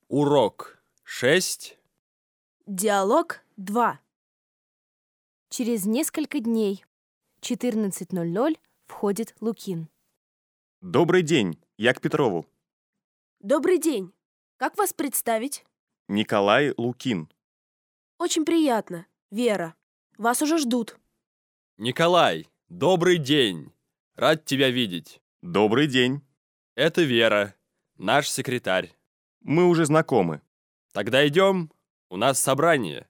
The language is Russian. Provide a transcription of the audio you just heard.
Урок 6. Диалог 2. Через несколько дней, 14:00, входит Лукин. Добрый день, я к Петрову. Добрый день. Как вас представить? Николай Лукин. Очень приятно, Вера. Вас уже ждут. Николай, добрый день. Рад тебя видеть. Добрый день. Это Вера, наш секретарь. Мы уже знакомы. Тогда идем, у нас собрание.